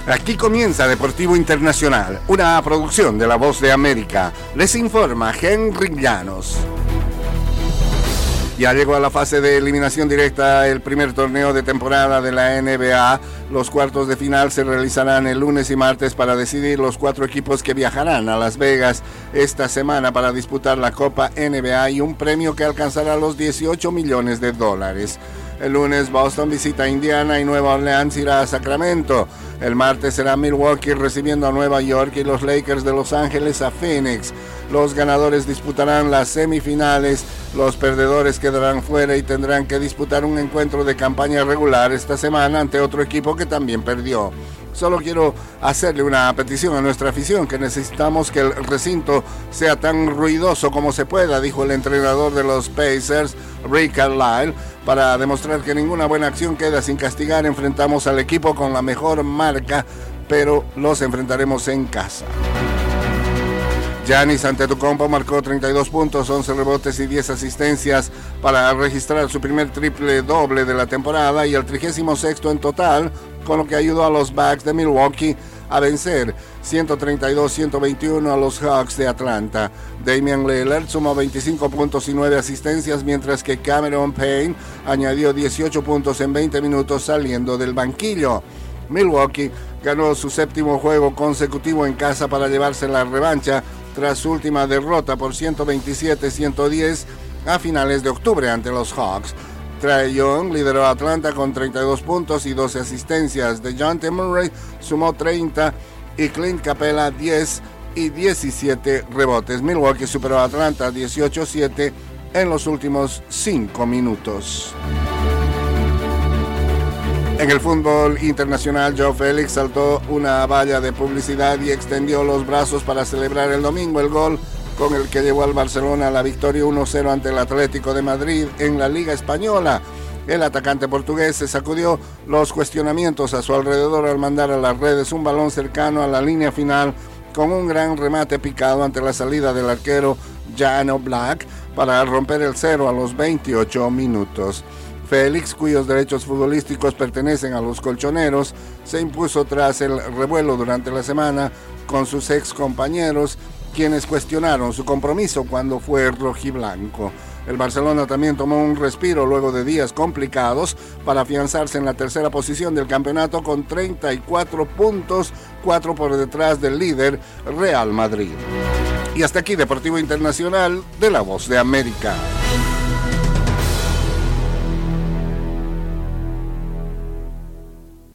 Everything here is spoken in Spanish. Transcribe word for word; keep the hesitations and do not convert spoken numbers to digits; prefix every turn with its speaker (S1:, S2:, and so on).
S1: Aquí comienza Deportivo Internacional, una producción de La Voz de América. Les informa Henry Llanos. Ya llegó a la fase de eliminación directa el primer torneo de temporada de la N B A. Los cuartos de final se realizarán el lunes y martes para decidir los cuatro equipos que viajarán a Las Vegas esta semana para disputar la Copa N B A y un premio que alcanzará los dieciocho millones de dólares. El lunes Boston visita a Indiana y Nueva Orleans irá a Sacramento. El martes será Milwaukee recibiendo a Nueva York y los Lakers de Los Ángeles a Phoenix. Los ganadores disputarán las semifinales, los perdedores quedarán fuera y tendrán que disputar un encuentro de campaña regular esta semana ante otro equipo que también perdió. Solo quiero hacerle una petición a nuestra afición, que necesitamos que el recinto sea tan ruidoso como se pueda, dijo el entrenador de los Pacers, Rick Carlisle. Para demostrar que ninguna buena acción queda sin castigar, enfrentamos al equipo con la mejor marca, pero los enfrentaremos en casa. Giannis Antetokounmpo marcó treinta y dos puntos, once rebotes y diez asistencias para registrar su primer triple doble de la temporada y el trigésimo sexto en total, con lo que ayudó a los Bucks de Milwaukee a vencer ciento treinta y dos a ciento veintiuno a los Hawks de Atlanta. Damian Lillard sumó veinticinco puntos y nueve asistencias, mientras que Cameron Payne añadió dieciocho puntos en veinte minutos saliendo del banquillo. Milwaukee ganó su séptimo juego consecutivo en casa para llevarse la revancha tras su última derrota por ciento veintisiete a ciento diez a finales de octubre ante los Hawks. Trae Young lideró a Atlanta con treinta y dos puntos y doce asistencias. DeJounte Murray sumó treinta y Clint Capela diez y diecisiete rebotes. Milwaukee superó a Atlanta dieciocho a siete en los últimos cinco minutos. En el fútbol internacional, Joao Félix saltó una valla de publicidad y extendió los brazos para celebrar el domingo el gol con el que llevó al Barcelona a la victoria uno cero ante el Atlético de Madrid en la Liga Española. El atacante portugués se sacudió los cuestionamientos a su alrededor al mandar a las redes un balón cercano a la línea final con un gran remate picado ante la salida del arquero Jan Oblak para romper el cero a los veintiocho minutos. Félix, cuyos derechos futbolísticos pertenecen a los colchoneros, se impuso tras el revuelo durante la semana con sus ex compañeros, quienes cuestionaron su compromiso cuando fue rojiblanco. El Barcelona también tomó un respiro luego de días complicados para afianzarse en la tercera posición del campeonato con treinta y cuatro puntos, cuatro por detrás del líder Real Madrid. Y hasta aquí Deportivo Internacional de La Voz de América.